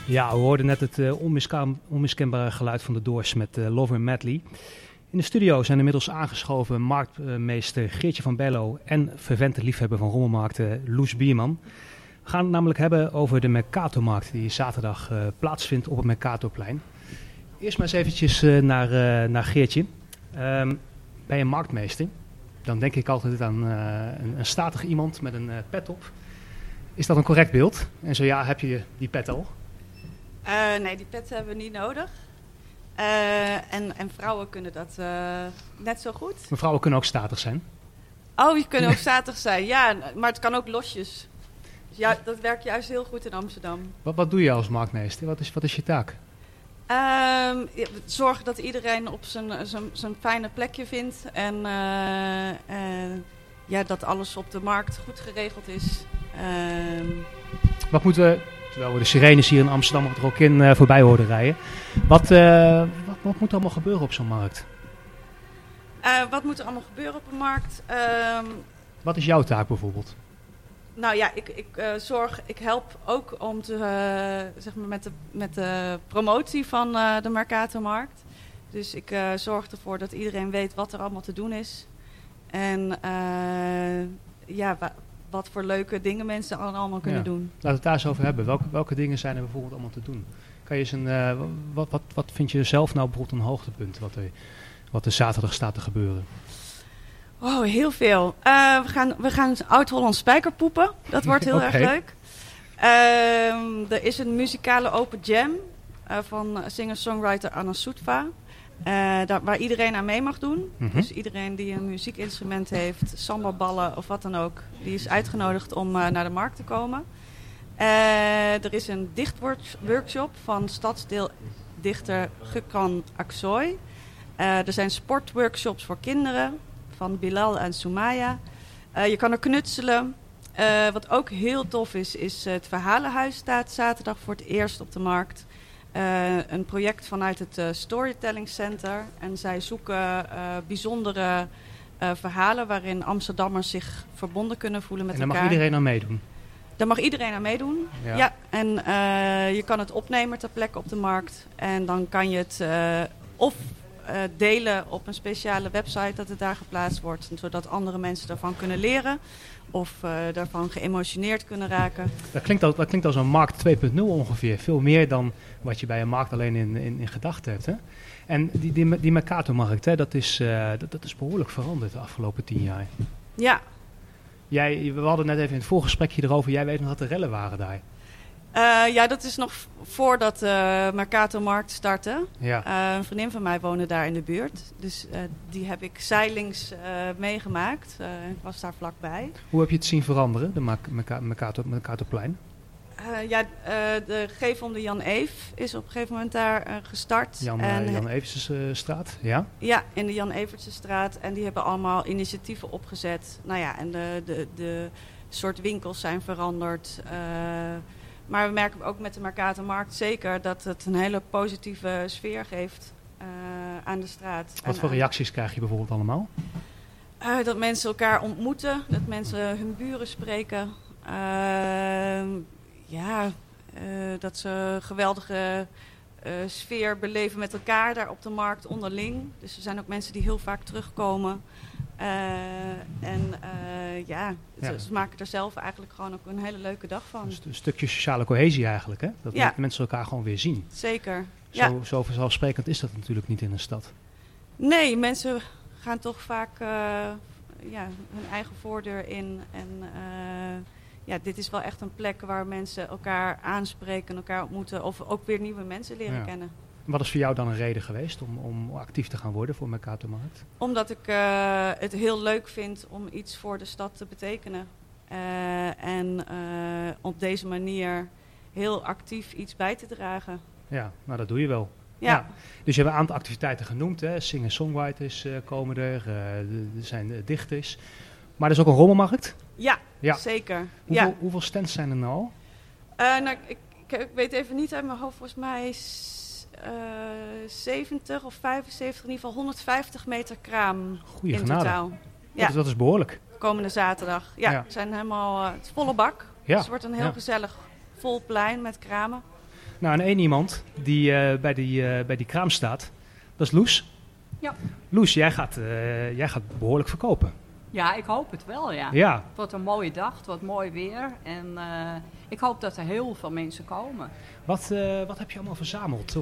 Ja, we hoorden net het onmiskenbare geluid van de Doors met Lover Medley. In de studio zijn inmiddels aangeschoven marktmeester Geertje van Bello en fervente liefhebber van rommelmarkten Loes Bierman. We gaan het namelijk hebben over de Mercatormarkt die zaterdag plaatsvindt op het Mercatorplein. Eerst maar eens eventjes naar Geertje. Bij een marktmeester, dan denk ik altijd aan een statig iemand met een pet op. Is dat een correct beeld? En zo ja, heb je die pet al? Nee, die pet hebben we niet nodig. En vrouwen kunnen dat net zo goed. Maar vrouwen kunnen ook statig zijn. Oh, die kunnen ook statig zijn. Ja, maar het kan ook losjes. Dus ja, dat werkt juist heel goed in Amsterdam. Wat doe je als marktmeester? Wat is je taak? Zorgen dat iedereen op zijn fijne plekje vindt. En dat alles op de markt goed geregeld is. Wat moeten we, terwijl we de sirenes hier in Amsterdam er ook in voorbij hoorden rijden. Wat moet er allemaal gebeuren op zo'n markt? Wat moet er allemaal gebeuren op een markt? Wat is jouw taak bijvoorbeeld? Nou ja, ik help ook om met de promotie van de Mercatormarkt. Dus ik zorg ervoor dat iedereen weet wat er allemaal te doen is. En wat voor leuke dingen mensen allemaal kunnen doen. Laten we het daar eens over hebben. Welke dingen zijn er bijvoorbeeld allemaal te doen? Kan je eens wat vind je zelf nou bijvoorbeeld een hoogtepunt wat er zaterdag staat te gebeuren? Oh, heel veel. We gaan Oud-Holland spijkerpoepen. Dat wordt heel erg leuk. Er is een muzikale open jam van singer-songwriter Anna Soetva. Waar iedereen aan mee mag doen. Mm-hmm. Dus iedereen die een muziekinstrument heeft, sambaballen of wat dan ook, die is uitgenodigd om naar de markt te komen. Er is een dichtworkshop van stadsdeeldichter Gukran Aksoy. Er zijn sportworkshops voor kinderen van Bilal en Soumaya. Je kan er knutselen. Wat ook heel tof is het Verhalenhuis staat zaterdag voor het eerst op de markt. Een project vanuit het Storytelling Center. En zij zoeken bijzondere verhalen waarin Amsterdammers zich verbonden kunnen voelen met elkaar. En daar mag iedereen aan meedoen? Daar mag iedereen aan meedoen, ja. En je kan het opnemen ter plekke op de markt. En dan kan je het delen op een speciale website dat het daar geplaatst wordt. Zodat andere mensen daarvan kunnen leren. Of daarvan geëmotioneerd kunnen raken. Dat klinkt als een markt 2.0 ongeveer. Veel meer dan wat je bij een markt alleen in gedachten hebt. Hè? En die Mercatormarkt, hè, dat is behoorlijk veranderd de afgelopen 10 jaar. Ja. We hadden net even in het voorgesprekje erover. Jij weet nog dat er rellen waren daar. Dat is nog voordat de Mercatormarkt startte. Ja. Een vriendin van mij woonde daar in de buurt. Dus die heb ik zijlings meegemaakt. Ik was daar vlakbij. Hoe heb je het zien veranderen, de Mercatorplein? De gevel om de Jan Eef is op een gegeven moment daar gestart. Jan Evertsstraat, ja? Ja, in de Jan Evertsstraat. En die hebben allemaal initiatieven opgezet. Nou ja, en de soort winkels zijn veranderd. Maar we merken ook met de Mercatormarkt zeker dat het een hele positieve sfeer geeft aan de straat. Wat voor reacties krijg je bijvoorbeeld allemaal? Dat mensen elkaar ontmoeten, dat mensen hun buren spreken. Dat ze een geweldige sfeer beleven met elkaar daar op de markt onderling. Dus er zijn ook mensen die heel vaak terugkomen. Ze maken er zelf eigenlijk gewoon ook een hele leuke dag van. Dus een stukje sociale cohesie eigenlijk, hè? Dat mensen elkaar gewoon weer zien. Zeker. Zo vanzelfsprekend is dat natuurlijk niet in een stad. Nee, mensen gaan toch vaak hun eigen voordeur in. En dit is wel echt een plek waar mensen elkaar aanspreken, elkaar ontmoeten of ook weer nieuwe mensen leren kennen. Wat is voor jou dan een reden geweest om actief te gaan worden voor Mercatormarkt? Omdat ik het heel leuk vind om iets voor de stad te betekenen. En op deze manier heel actief iets bij te dragen. Ja, nou dat doe je wel. Ja. Dus je hebt een aantal activiteiten genoemd. Hè? Singer-songwriters komen er zijn dichters. Maar er is ook een rommelmarkt? Ja. Zeker. Hoeveel stands zijn er nou? Ik weet even niet uit mijn hoofd, volgens mij 70 of 75, in ieder geval 150 meter kraam. Goeie in genade. Totaal. Dat is behoorlijk. Komende zaterdag. Het zijn helemaal het volle bak. Ja. Dus het wordt een heel gezellig vol plein met kramen. Nou, en één iemand die bij die kraam staat, dat is Loes. Ja. Loes, jij gaat behoorlijk verkopen. Ja, ik hoop het wel, ja. Ja. Het wordt een mooie dag, het wordt mooi weer. En ik hoop dat er heel veel mensen komen. Wat heb je allemaal verzameld?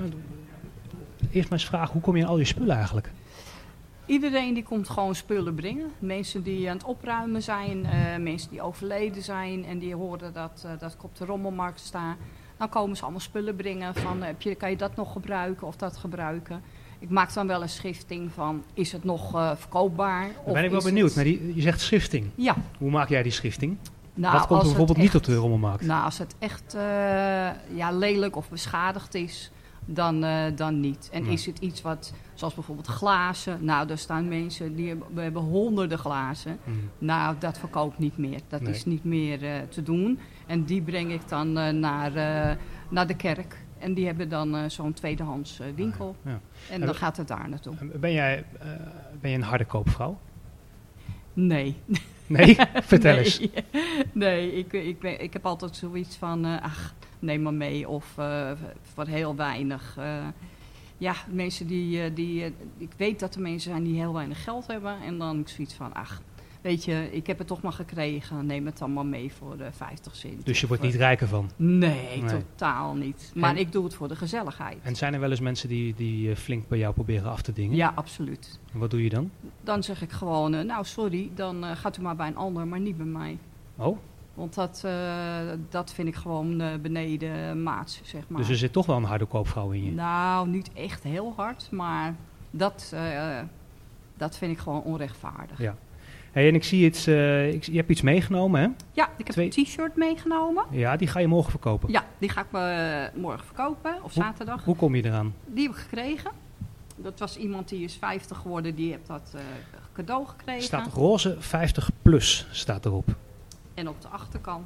Eerst maar eens vragen, hoe kom je aan al je spullen eigenlijk? Iedereen die komt gewoon spullen brengen. Mensen die aan het opruimen zijn, mensen die overleden zijn en die horen dat ik op de rommelmarkt sta. Dan komen ze allemaal spullen brengen van, kan je dat nog gebruiken of dat gebruiken. Ik maak dan wel een schifting van, is het nog verkoopbaar? Dan ben ik wel benieuwd. Maar je zegt schifting. Ja. Hoe maak jij die schifting? Nou, wat komt er bijvoorbeeld niet op de rommelmarkt? Nou, als het echt lelijk of beschadigd is, dan niet. En is het iets wat, zoals bijvoorbeeld glazen. Nou, er staan mensen die hebben honderden glazen. Nou, dat verkoopt niet meer. Dat is niet meer te doen. En die breng ik dan naar de kerk. En die hebben dan zo'n tweedehands winkel. Ja. En dan gaat het daar naartoe. Ben je een harde koopvrouw? Nee. Nee? Vertel eens. Nee, ik heb altijd zoiets van, neem maar mee. Of voor heel weinig. Mensen ik weet dat er mensen zijn die heel weinig geld hebben. En dan heb ik zoiets van, weet je, ik heb het toch maar gekregen. Neem het dan maar mee voor de 50 cent. Dus je wordt niet rijker van? Nee, totaal niet. Maar ik doe het voor de gezelligheid. En zijn er wel eens mensen die flink bij jou proberen af te dingen? Ja, absoluut. En wat doe je dan? Dan zeg ik gewoon, sorry, dan gaat u maar bij een ander, maar niet bij mij. Oh? Want dat vind ik gewoon beneden maats, zeg maar. Dus er zit toch wel een harde koopvrouw in je? Nou, niet echt heel hard, maar dat vind ik gewoon onrechtvaardig. Ja. Hey, en ik zie iets, je hebt iets meegenomen, hè? Ja, ik heb een t-shirt meegenomen. Ja, die ga je morgen verkopen? Ja, die ga ik morgen verkopen, of zaterdag. Hoe kom je eraan? Die heb ik gekregen. Dat was iemand die is 50 geworden, die heeft dat cadeau gekregen. Staat roze 50 plus, staat erop. En op de achterkant.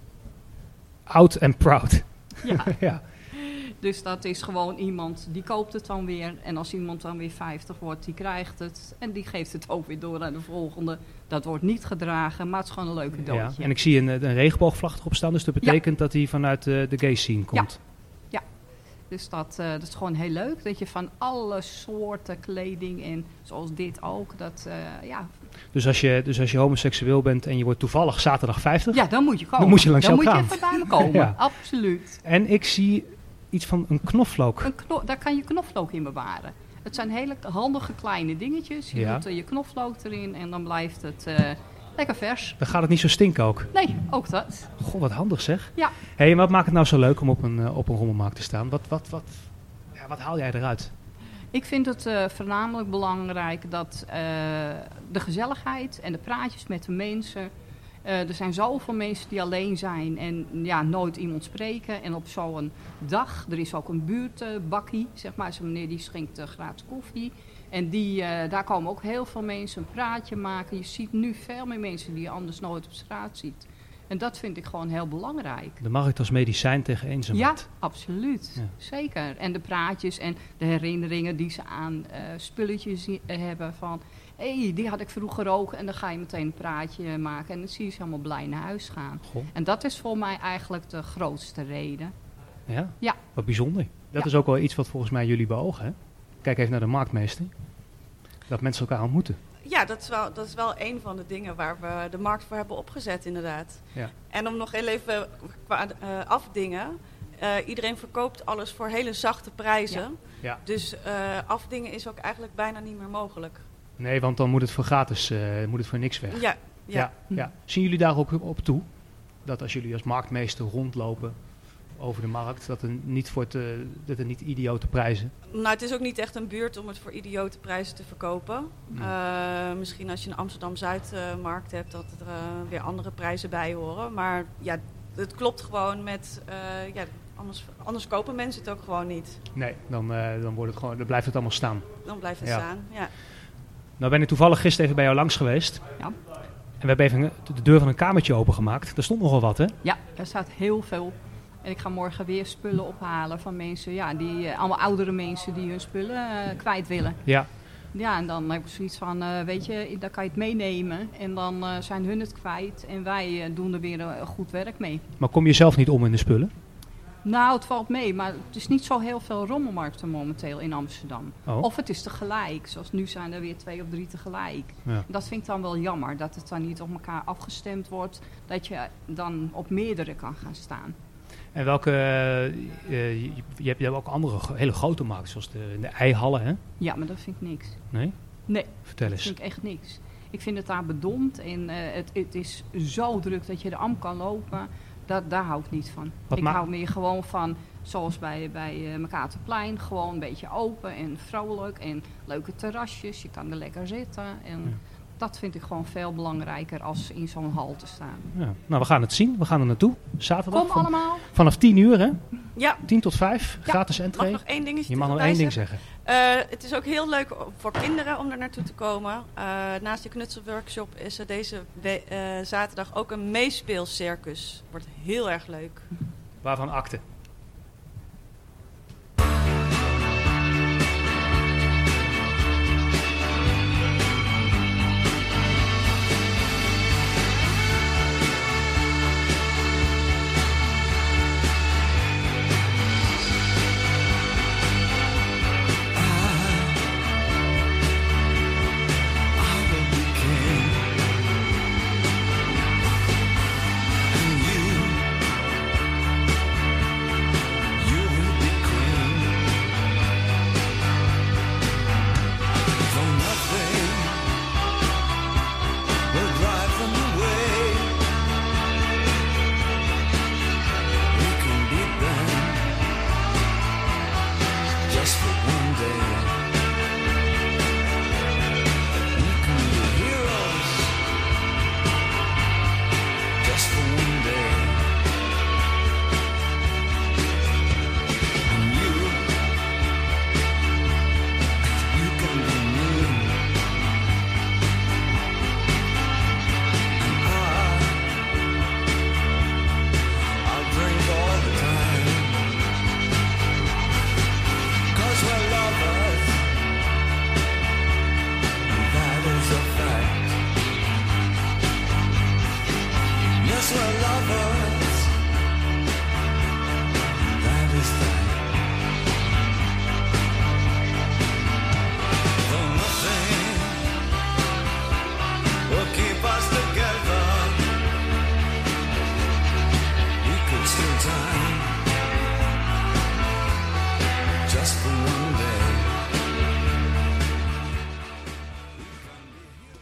Oud and proud. Ja. Ja. Dus dat is gewoon iemand, die koopt het dan weer. En als iemand dan weer 50 wordt, die krijgt het. En die geeft het ook weer door aan de volgende. Dat wordt niet gedragen, maar het is gewoon een leuk cadeautje. Ja, en ik zie een regenboogvlag erop staan. Dus dat betekent dat hij vanuit de gay scene komt. Ja. Dus dat is gewoon heel leuk. Dat je van alle soorten kleding en zoals dit ook. Dus als je homoseksueel bent en je wordt toevallig zaterdag 50. Ja, dan moet je komen. Dan moet je langs jou gaan. Dan moet je even bij me komen, ja. Absoluut. En ik zie iets van een knoflook. Daar kan je knoflook in bewaren. Het zijn hele handige kleine dingetjes. Je doet je knoflook erin en dan blijft het lekker vers. Dan gaat het niet zo stinken ook? Nee, ook dat. Goh, wat handig zeg. Ja. Hey, wat maakt het nou zo leuk om op een rommelmarkt te staan? Wat haal jij eruit? Ik vind het voornamelijk belangrijk dat de gezelligheid en de praatjes met de mensen. Er zijn zoveel mensen die alleen zijn en nooit iemand spreken. En op zo'n dag, er is ook een buurtbakkie, zeg maar. Zo'n meneer die schenkt gratis koffie. En daar komen ook heel veel mensen een praatje maken. Je ziet nu veel meer mensen die je anders nooit op straat ziet. En dat vind ik gewoon heel belangrijk. De markt als medicijn tegen eenzaamheid. Ja, absoluut. Ja. Zeker. En de praatjes en de herinneringen die ze aan spulletjes hebben van... Hé, die had ik vroeger geroken en dan ga je meteen een praatje maken. En dan zie je ze helemaal blij naar huis gaan. Goh. En dat is voor mij eigenlijk de grootste reden. Ja? Ja. Wat bijzonder. Dat is ook wel iets wat volgens mij jullie beogen, hè? Kijk even naar de marktmeester. Dat mensen elkaar ontmoeten. Ja, dat is wel een van de dingen waar we de markt voor hebben opgezet, inderdaad. Ja. En om nog heel even qua afdingen. Iedereen verkoopt alles voor hele zachte prijzen. Ja. Ja. Dus afdingen is ook eigenlijk bijna niet meer mogelijk. Nee, want dan moet het voor gratis, moet het voor niks weg. Ja. Ja. Zien jullie daar ook op toe? Dat als jullie als marktmeester rondlopen over de markt, dat er niet idiote prijzen? Nou, het is ook niet echt een buurt om het voor idiote prijzen te verkopen. Misschien als je een Amsterdam-Zuidmarkt hebt, dat er weer andere prijzen bij horen. Maar ja, het klopt gewoon met... anders kopen mensen het ook gewoon niet. Nee, dan blijft het allemaal staan. Dan blijft het staan, ja. Nou ben ik toevallig gisteren even bij jou langs geweest. Ja. En we hebben even de deur van een kamertje opengemaakt. Daar stond nogal wat, hè? Ja, daar staat heel veel. En ik ga morgen weer spullen ophalen van mensen, allemaal oudere mensen die hun spullen kwijt willen. Ja. Ja, en dan heb ik zoiets van, dan kan je het meenemen. En dan zijn hun het kwijt en wij doen er weer goed werk mee. Maar kom je zelf niet om in de spullen? Nou, het valt mee, maar het is niet zo heel veel rommelmarkten momenteel in Amsterdam. Oh. Of het is tegelijk, zoals nu zijn er weer 2 of 3 tegelijk. Ja. Dat vind ik dan wel jammer, dat het dan niet op elkaar afgestemd wordt, dat je dan op meerdere kan gaan staan. En welke, je hebt ook andere hele grote markten, zoals de eihallen, hè? Ja, maar dat vind ik niks. Nee? Nee, Vertel dat eens. vind ik echt niks. Ik vind het daar bedompt en het is zo druk dat je er am kan lopen. Daar hou ik niet van. Ik hou meer gewoon van, zoals bij Mercatorplein, gewoon een beetje open en vrolijk en leuke terrasjes. Je kan er lekker zitten en dat vind ik gewoon veel belangrijker als in zo'n hal te staan. Ja. Nou, we gaan het zien. We gaan er naartoe. Zaterdag. Kom allemaal. Vanaf 10 uur, hè? Ja. 10 tot 5. Ja. Gratis entree. Mag nog één dingetje Je mag nog erbij één ding zeggen. Het is ook heel leuk voor kinderen om er naartoe te komen. Naast de knutselworkshop is er deze zaterdag ook een meespeelcircus. Wordt heel erg leuk. Waarvan akte? Yes, we're lovers.